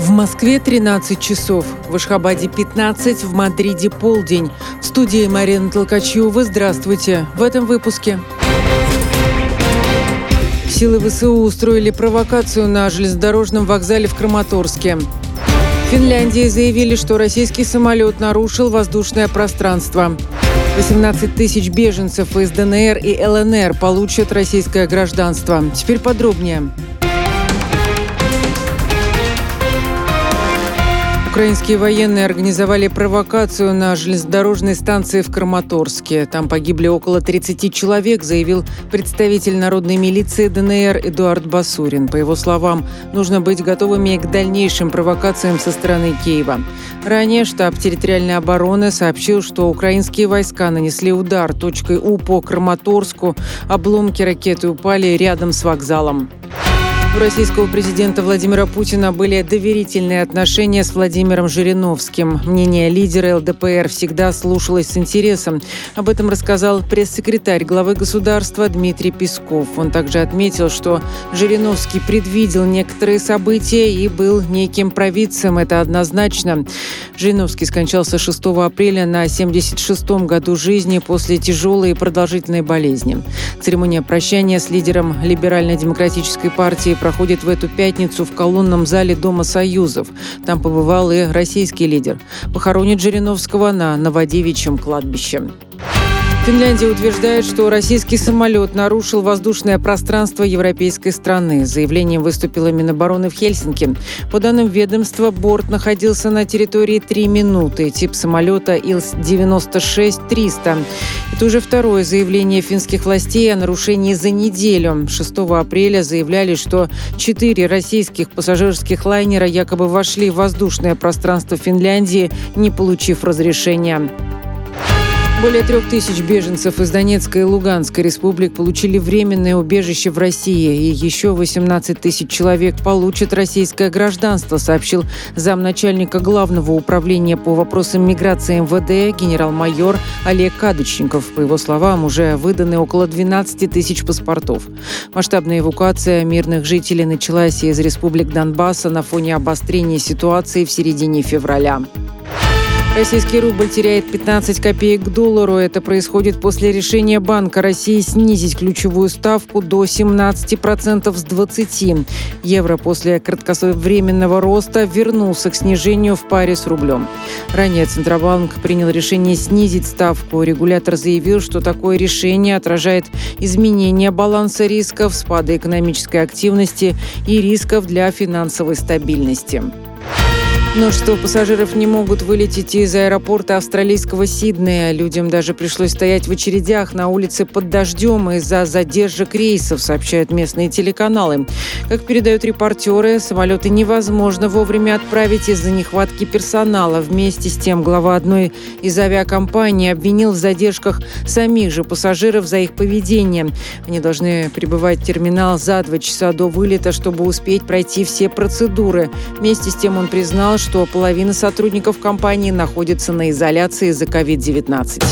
В Москве 13 часов, в Ашхабаде 15, в Мадриде полдень. В студии Марина Толкачева. Здравствуйте. В этом выпуске. Силы ВСУ устроили провокацию на железнодорожном вокзале в Краматорске. В Финляндии заявили, что российский самолет нарушил воздушное пространство. 18 тысяч беженцев из ДНР и ЛНР получат российское гражданство. Теперь подробнее. Украинские военные организовали провокацию на железнодорожной станции в Краматорске. Там погибли около 30 человек, заявил представитель народной милиции ДНР Эдуард Басурин. По его словам, нужно быть готовыми к дальнейшим провокациям со стороны Киева. Ранее штаб территориальной обороны сообщил, что украинские войска нанесли удар точкой У по Краматорску. Обломки ракеты упали рядом с вокзалом. У российского президента Владимира Путина были доверительные отношения с Владимиром Жириновским. Мнение лидера ЛДПР всегда слушалось с интересом. Об этом рассказал пресс-секретарь главы государства Дмитрий Песков. Он также отметил, что Жириновский предвидел некоторые события и был неким провидцем. Это однозначно. Жириновский скончался 6 апреля на 76-м году жизни после тяжелой и продолжительной болезни. Церемония прощания с лидером Либерально-демократической партии проходит в эту пятницу в колонном зале Дома Союзов. Там побывал и российский лидер. Похоронят Жириновского на Новодевичьем кладбище. Финляндия утверждает, что российский самолет нарушил воздушное пространство европейской страны. С заявлением выступила Минобороны в Хельсинки. По данным ведомства, борт находился на территории 3 минуты. Тип самолета Ил-96-300. Это уже второе заявление финских властей о нарушении за неделю. 6 апреля заявляли, что 4 российских пассажирских лайнера якобы вошли в воздушное пространство Финляндии, не получив разрешения. Более 3000 беженцев из Донецкой и Луганской республик получили временное убежище в России. И еще 18 тысяч человек получат российское гражданство, сообщил замначальника Главного управления по вопросам миграции МВД генерал-майор Олег Кадочников. По его словам, уже выданы около 12 тысяч паспортов. Масштабная эвакуация мирных жителей началась из республик Донбасса на фоне обострения ситуации в середине февраля. Российский рубль теряет 15 копеек к доллару. Это происходит после решения Банка России снизить ключевую ставку до 17% с 20%. Евро после кратковременного роста вернулся к снижению в паре с рублем. Ранее Центробанк принял решение снизить ставку. Регулятор заявил, что такое решение отражает изменение баланса рисков, спада экономической активности и рисков для финансовой стабильности. Множество пассажиров не могут вылететь из аэропорта австралийского Сиднея. Людям даже пришлось стоять в очередях на улице под дождем из-за задержек рейсов, сообщают местные телеканалы. Как передают репортеры, самолеты невозможно вовремя отправить из-за нехватки персонала. Вместе с тем глава одной из авиакомпаний обвинил в задержках самих же пассажиров за их поведение. Они должны прибывать в терминал за 2 часа до вылета, чтобы успеть пройти все процедуры. Вместе с тем он признал, что половина сотрудников компании находится на изоляции из-за COVID-19.